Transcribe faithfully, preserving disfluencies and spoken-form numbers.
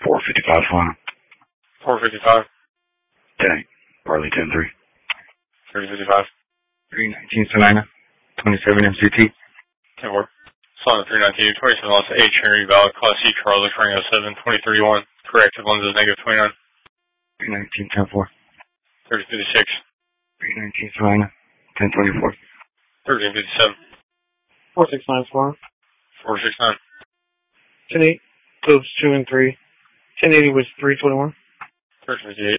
four fifty-five final. four fifty-five. ten eight. Barley ten three. thirty fifty-five. three nineteen Salina. twenty-seven M C T. ten four. Solid three nineteen, twenty-seven loss to H. Henry, valid Class C, Charlie, Frank oh seven, twenty thirty-one. Corrective lenses, negative twenty-nine. three nineteen ten four. thirty fifty-six. three nineteen Salina. ten twenty-four. thirteen fifty-seven. four six nine four. four six nine. ten eight. Globes two and three. ten eighty was three twenty-one. thirteen fifty-eight.